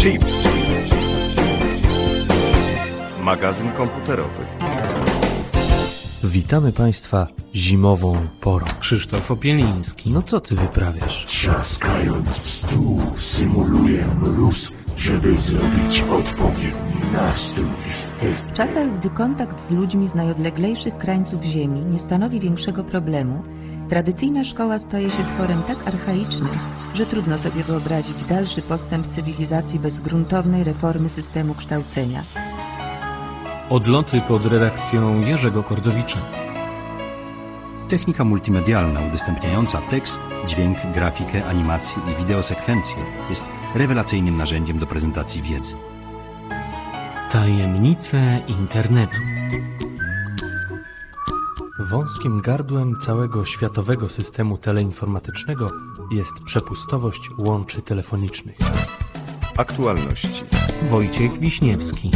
Chip. Magazyn komputerowy. Witamy Państwa zimową porą. Krzysztof Opieliński. No co ty wyprawiasz? Trzaskając w stół, symuluję mróz, żeby zrobić odpowiedni nastrój. W czasach, gdy kontakt z ludźmi z najodleglejszych krańców Ziemi nie stanowi większego problemu, tradycyjna szkoła staje się tworem tak archaicznym, że trudno sobie wyobrazić dalszy postęp cywilizacji bez gruntownej reformy systemu kształcenia. Odloty pod redakcją Jerzego Kordowicza. Technika multimedialna udostępniająca tekst, dźwięk, grafikę, animację i wideosekwencje jest rewelacyjnym narzędziem do prezentacji wiedzy. Tajemnice internetu. Wąskim gardłem całego światowego systemu teleinformatycznego jest przepustowość łączy telefonicznych. Aktualności. Wojciech Wiśniewski.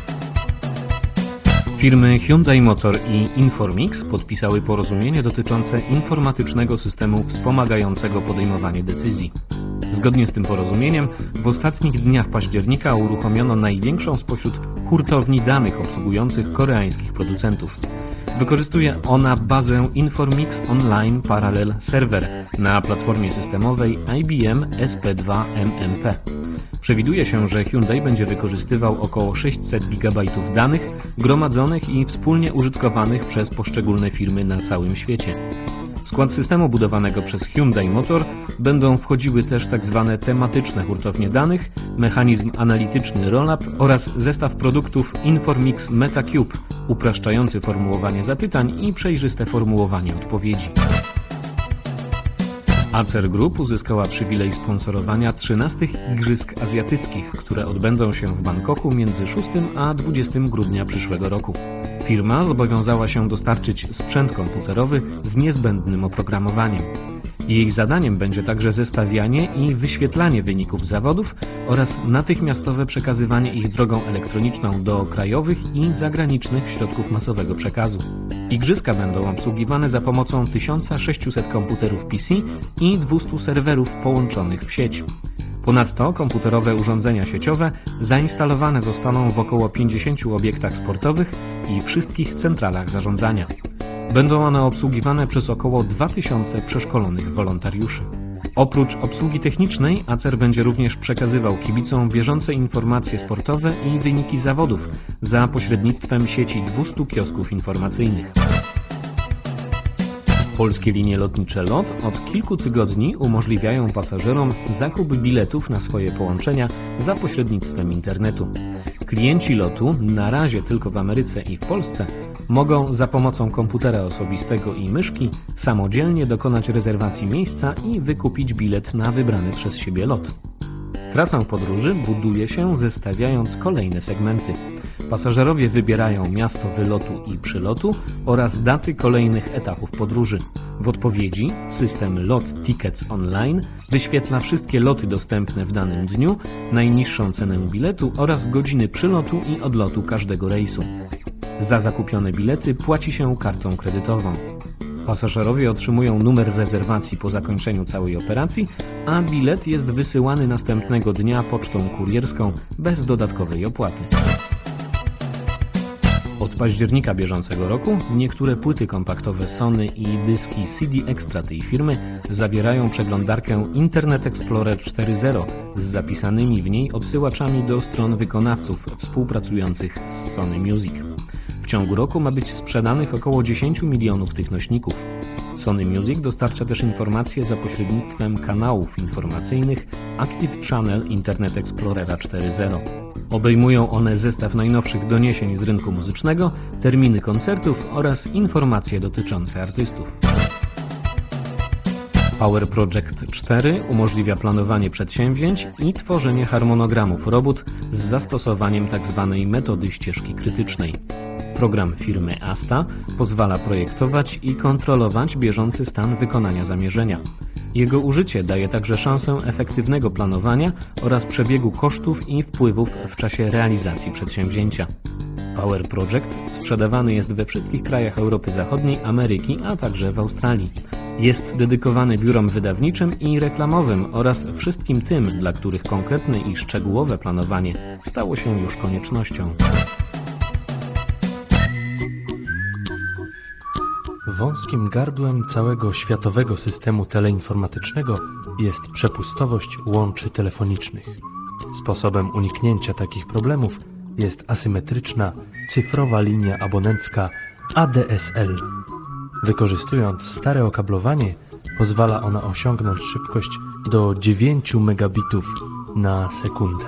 Firmy Hyundai Motor i Informix podpisały porozumienie dotyczące informatycznego systemu wspomagającego podejmowanie decyzji. Zgodnie z tym porozumieniem w ostatnich dniach października uruchomiono największą spośród hurtowni danych obsługujących koreańskich producentów. Wykorzystuje ona bazę Informix Online Parallel Server na platformie systemowej IBM SP2-MMP. Przewiduje się, że Hyundai będzie wykorzystywał około 600 GB danych gromadzonych i wspólnie użytkowanych przez poszczególne firmy na całym świecie. W skład systemu budowanego przez Hyundai Motor będą wchodziły też tzw. tematyczne hurtownie danych, mechanizm analityczny Rollup oraz zestaw produktów Informix MetaCube, upraszczający formułowanie zapytań i przejrzyste formułowanie odpowiedzi. Acer Group uzyskała przywilej sponsorowania 13 Igrzysk Azjatyckich, które odbędą się w Bangkoku między 6 a 20 grudnia przyszłego roku. Firma zobowiązała się dostarczyć sprzęt komputerowy z niezbędnym oprogramowaniem. Jej zadaniem będzie także zestawianie i wyświetlanie wyników zawodów oraz natychmiastowe przekazywanie ich drogą elektroniczną do krajowych i zagranicznych środków masowego przekazu. Igrzyska będą obsługiwane za pomocą 1600 komputerów PC i 200 serwerów połączonych w sieć. Ponadto komputerowe urządzenia sieciowe zainstalowane zostaną w około 50 obiektach sportowych i wszystkich centralach zarządzania. Będą one obsługiwane przez około 2000 przeszkolonych wolontariuszy. Oprócz obsługi technicznej, Acer będzie również przekazywał kibicom bieżące informacje sportowe i wyniki zawodów za pośrednictwem sieci 200 kiosków informacyjnych. Polskie linie lotnicze LOT od kilku tygodni umożliwiają pasażerom zakup biletów na swoje połączenia za pośrednictwem internetu. Klienci LOT-u, na razie tylko w Ameryce i w Polsce, mogą za pomocą komputera osobistego i myszki samodzielnie dokonać rezerwacji miejsca i wykupić bilet na wybrany przez siebie lot. Trasę podróży buduje się zestawiając kolejne segmenty. Pasażerowie wybierają miasto wylotu i przylotu oraz daty kolejnych etapów podróży. W odpowiedzi system LOT Tickets Online wyświetla wszystkie loty dostępne w danym dniu, najniższą cenę biletu oraz godziny przylotu i odlotu każdego rejsu. Za zakupione bilety płaci się kartą kredytową. Pasażerowie otrzymują numer rezerwacji po zakończeniu całej operacji, a bilet jest wysyłany następnego dnia pocztą kurierską bez dodatkowej opłaty. Od października bieżącego roku niektóre płyty kompaktowe Sony i dyski CD Extra tej firmy zawierają przeglądarkę Internet Explorer 4.0 z zapisanymi w niej odsyłaczami do stron wykonawców współpracujących z Sony Music. W ciągu roku ma być sprzedanych około 10 milionów tych nośników. Sony Music dostarcza też informacje za pośrednictwem kanałów informacyjnych Active Channel Internet Explorera 4.0. Obejmują one zestaw najnowszych doniesień z rynku muzycznego, terminy koncertów oraz informacje dotyczące artystów. Power Project 4 umożliwia planowanie przedsięwzięć i tworzenie harmonogramów robót z zastosowaniem tzw. metody ścieżki krytycznej. Program firmy Asta pozwala projektować i kontrolować bieżący stan wykonania zamierzenia. Jego użycie daje także szansę efektywnego planowania oraz przebiegu kosztów i wpływów w czasie realizacji przedsięwzięcia. Power Project sprzedawany jest we wszystkich krajach Europy Zachodniej, Ameryki, a także w Australii. Jest dedykowany biurom wydawniczym i reklamowym oraz wszystkim tym, dla których konkretne i szczegółowe planowanie stało się już koniecznością. Wąskim gardłem całego światowego systemu teleinformatycznego jest przepustowość łączy telefonicznych. Sposobem uniknięcia takich problemów jest asymetryczna, cyfrowa linia abonencka ADSL. Wykorzystując stare okablowanie, pozwala ona osiągnąć szybkość do 9 megabitów na sekundę.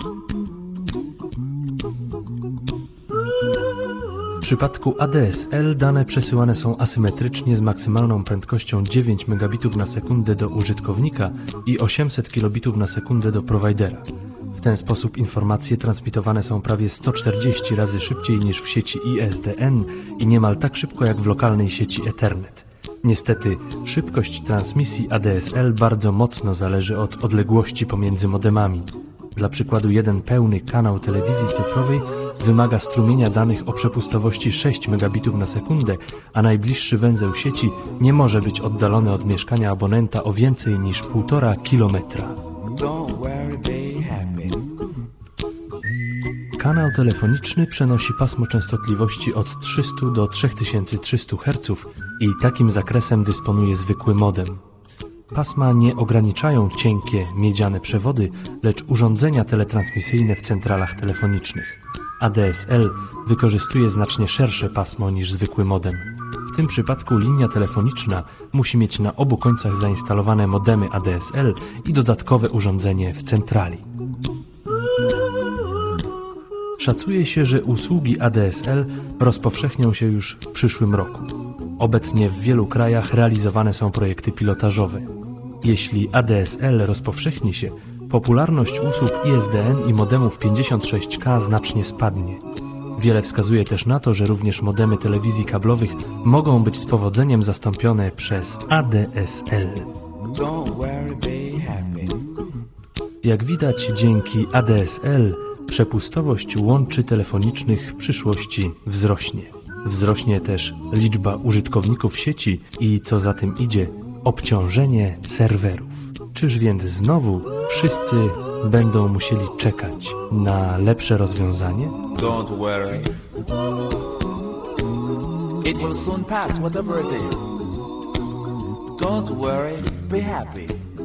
W przypadku ADSL dane przesyłane są asymetrycznie z maksymalną prędkością 9 megabitów na sekundę do użytkownika i 800 kilobitów na sekundę do prowajdera. W ten sposób informacje transmitowane są prawie 140 razy szybciej niż w sieci ISDN i niemal tak szybko jak w lokalnej sieci Ethernet. Niestety, szybkość transmisji ADSL bardzo mocno zależy od odległości pomiędzy modemami. Dla przykładu jeden pełny kanał telewizji cyfrowej wymaga strumienia danych o przepustowości 6 megabitów na sekundę, a najbliższy węzeł sieci nie może być oddalony od mieszkania abonenta o więcej niż 1,5 kilometra. Kanał telefoniczny przenosi pasmo częstotliwości od 300 do 3300 Hz i takim zakresem dysponuje zwykły modem. Pasma nie ograniczają cienkie, miedziane przewody, lecz urządzenia teletransmisyjne w centralach telefonicznych. ADSL wykorzystuje znacznie szersze pasmo niż zwykły modem. W tym przypadku linia telefoniczna musi mieć na obu końcach zainstalowane modemy ADSL i dodatkowe urządzenie w centrali. Szacuje się, że usługi ADSL rozpowszechnią się już w przyszłym roku. Obecnie w wielu krajach realizowane są projekty pilotażowe. Jeśli ADSL rozpowszechni się, popularność usług ISDN i modemów 56K znacznie spadnie. Wiele wskazuje też na to, że również modemy telewizji kablowych mogą być z powodzeniem zastąpione przez ADSL. Jak widać, dzięki ADSL przepustowość łączy telefonicznych w przyszłości wzrośnie. Wzrośnie też liczba użytkowników sieci i, co za tym idzie, obciążenie serwerów. Czyż więc znowu wszyscy będą musieli czekać na lepsze rozwiązanie? Don't worry. It will soon pass, whatever it is. Don't worry, be happy.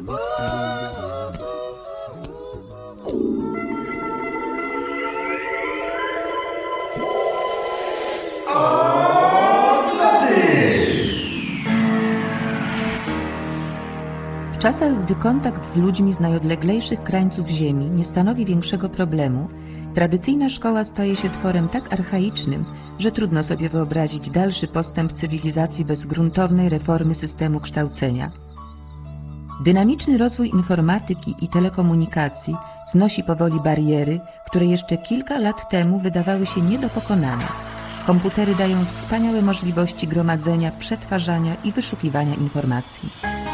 W czasach, gdy kontakt z ludźmi z najodleglejszych krańców Ziemi nie stanowi większego problemu, tradycyjna szkoła staje się tworem tak archaicznym, że trudno sobie wyobrazić dalszy postęp cywilizacji bez gruntownej reformy systemu kształcenia. Dynamiczny rozwój informatyki i telekomunikacji znosi powoli bariery, które jeszcze kilka lat temu wydawały się nie do pokonania. Komputery dają wspaniałe możliwości gromadzenia, przetwarzania i wyszukiwania informacji.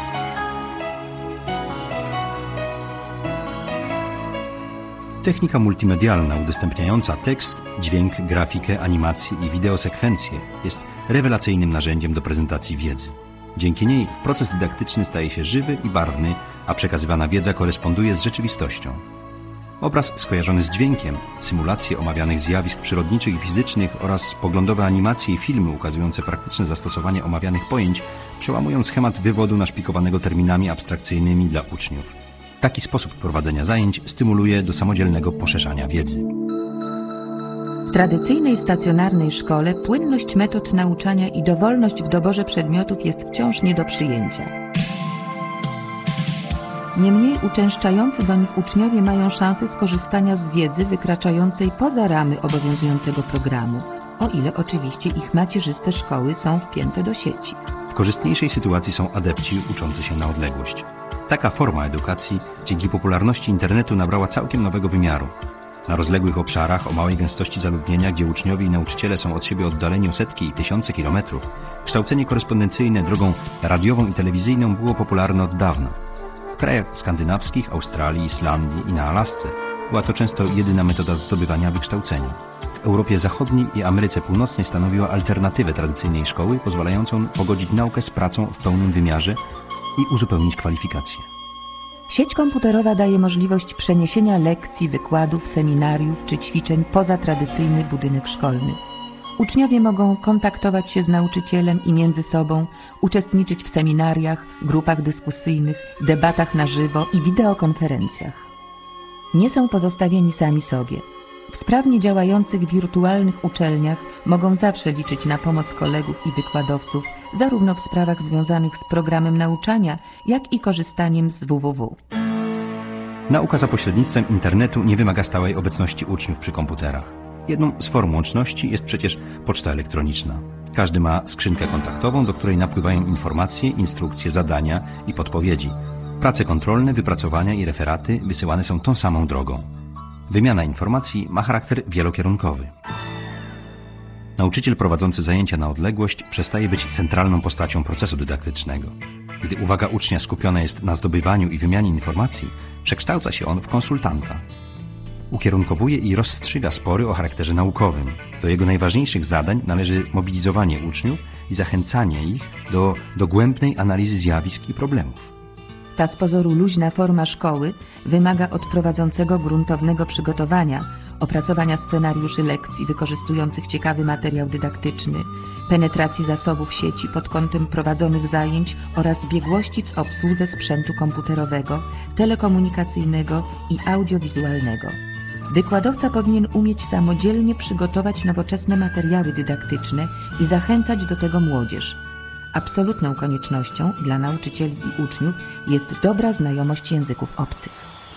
Technika multimedialna udostępniająca tekst, dźwięk, grafikę, animację i wideosekwencje jest rewelacyjnym narzędziem do prezentacji wiedzy. Dzięki niej proces dydaktyczny staje się żywy i barwny, a przekazywana wiedza koresponduje z rzeczywistością. Obraz skojarzony z dźwiękiem, symulacje omawianych zjawisk przyrodniczych i fizycznych oraz poglądowe animacje i filmy ukazujące praktyczne zastosowanie omawianych pojęć przełamują schemat wywodu naszpikowanego terminami abstrakcyjnymi dla uczniów. Taki sposób prowadzenia zajęć stymuluje do samodzielnego poszerzania wiedzy. W tradycyjnej stacjonarnej szkole płynność metod nauczania i dowolność w doborze przedmiotów jest wciąż nie do przyjęcia. Niemniej uczęszczający do nich uczniowie mają szansę skorzystania z wiedzy wykraczającej poza ramy obowiązującego programu, o ile oczywiście ich macierzyste szkoły są wpięte do sieci. W korzystniejszej sytuacji są adepci uczący się na odległość. Taka forma edukacji dzięki popularności internetu nabrała całkiem nowego wymiaru. Na rozległych obszarach o małej gęstości zaludnienia, gdzie uczniowie i nauczyciele są od siebie oddaleni o setki i tysiące kilometrów, kształcenie korespondencyjne drogą radiową i telewizyjną było popularne od dawna. W krajach skandynawskich, Australii, Islandii i na Alasce była to często jedyna metoda zdobywania wykształcenia. W w Europie Zachodniej i Ameryce Północnej stanowiła alternatywę tradycyjnej szkoły, pozwalającą pogodzić naukę z pracą w pełnym wymiarze i uzupełnić kwalifikacje. Sieć komputerowa daje możliwość przeniesienia lekcji, wykładów, seminariów czy ćwiczeń poza tradycyjny budynek szkolny. Uczniowie mogą kontaktować się z nauczycielem i między sobą, uczestniczyć w seminariach, grupach dyskusyjnych, debatach na żywo i wideokonferencjach. Nie są pozostawieni sami sobie. W sprawnie działających wirtualnych uczelniach mogą zawsze liczyć na pomoc kolegów i wykładowców, zarówno w sprawach związanych z programem nauczania, jak i korzystaniem z www. Nauka za pośrednictwem internetu nie wymaga stałej obecności uczniów przy komputerach. Jedną z form łączności jest przecież poczta elektroniczna. Każdy ma skrzynkę kontaktową, do której napływają informacje, instrukcje, zadania i podpowiedzi. Prace kontrolne, wypracowania i referaty wysyłane są tą samą drogą. Wymiana informacji ma charakter wielokierunkowy. Nauczyciel prowadzący zajęcia na odległość przestaje być centralną postacią procesu dydaktycznego. Gdy uwaga ucznia skupiona jest na zdobywaniu i wymianie informacji, przekształca się on w konsultanta. Ukierunkowuje i rozstrzyga spory o charakterze naukowym. Do jego najważniejszych zadań należy mobilizowanie uczniów i zachęcanie ich do dogłębnej analizy zjawisk i problemów. Ta z pozoru luźna forma szkoły wymaga od prowadzącego gruntownego przygotowania, opracowania scenariuszy lekcji wykorzystujących ciekawy materiał dydaktyczny, penetracji zasobów sieci pod kątem prowadzonych zajęć oraz biegłości w obsłudze sprzętu komputerowego, telekomunikacyjnego i audiowizualnego. Wykładowca powinien umieć samodzielnie przygotować nowoczesne materiały dydaktyczne i zachęcać do tego młodzież. Absolutną koniecznością dla nauczycieli i uczniów jest dobra znajomość języków obcych.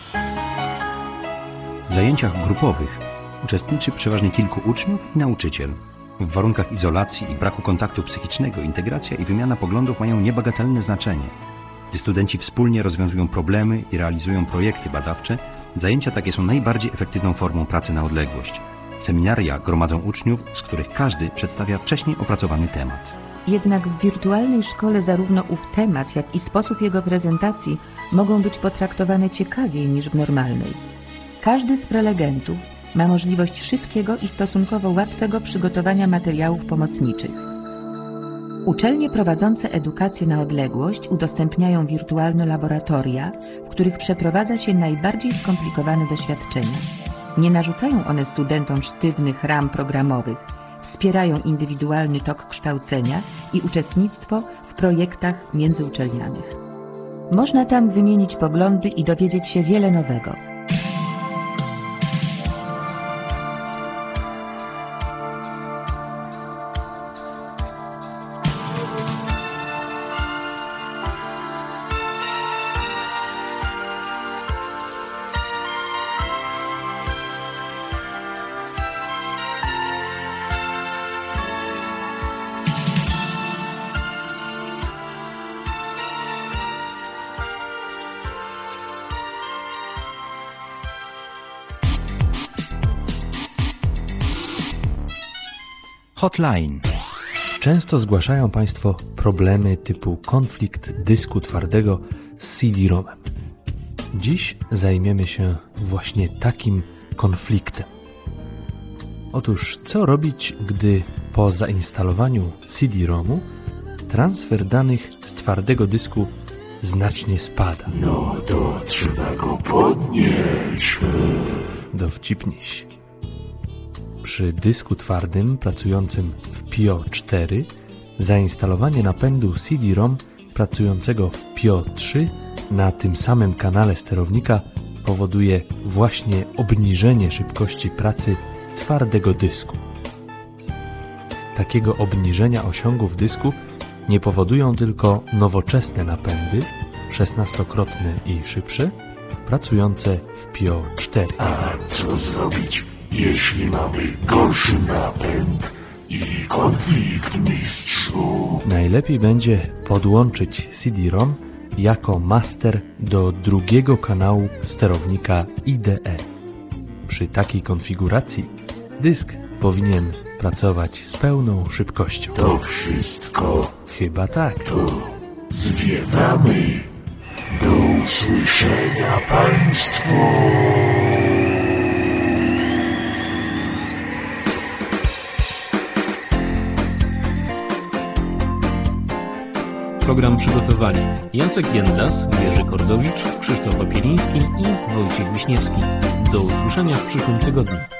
W zajęciach grupowych uczestniczy przeważnie kilku uczniów i nauczyciel. W warunkach izolacji i braku kontaktu psychicznego integracja i wymiana poglądów mają niebagatelne znaczenie. Gdy studenci wspólnie rozwiązują problemy i realizują projekty badawcze, zajęcia takie są najbardziej efektywną formą pracy na odległość. Seminaria gromadzą uczniów, z których każdy przedstawia wcześniej opracowany temat. Jednak w wirtualnej szkole zarówno ów temat, jak i sposób jego prezentacji mogą być potraktowane ciekawiej niż w normalnej. Każdy z prelegentów ma możliwość szybkiego i stosunkowo łatwego przygotowania materiałów pomocniczych. Uczelnie prowadzące edukację na odległość udostępniają wirtualne laboratoria, w których przeprowadza się najbardziej skomplikowane doświadczenia. Nie narzucają one studentom sztywnych ram programowych, wspierają indywidualny tok kształcenia i uczestnictwo w projektach międzyuczelnianych. Można tam wymienić poglądy i dowiedzieć się wiele nowego. Hotline. Często zgłaszają Państwo problemy typu konflikt dysku twardego z CD-ROMem. Dziś zajmiemy się właśnie takim konfliktem. Otóż co robić, gdy po zainstalowaniu CD-ROMu transfer danych z twardego dysku znacznie spada? No to trzeba go podnieść. Dowcipniś. Przy dysku twardym pracującym w PIO-4 zainstalowanie napędu CD-ROM pracującego w PIO-3 na tym samym kanale sterownika powoduje właśnie obniżenie szybkości pracy twardego dysku. Takiego obniżenia osiągów dysku nie powodują tylko nowoczesne napędy, 16-krotne i szybsze, pracujące w PIO-4. A co zrobić, jeśli mamy gorszy napęd i konflikt, mistrzu? Najlepiej będzie podłączyć CD-ROM jako master do drugiego kanału sterownika IDE. Przy takiej konfiguracji dysk powinien pracować z pełną szybkością. To wszystko. Chyba tak. To zwiewamy. Do usłyszenia państwu. program przygotowali Jacek Jędras, Jerzy Kordowicz, Krzysztof Opieliński i Wojciech Wiśniewski. Do usłyszenia w przyszłym tygodniu.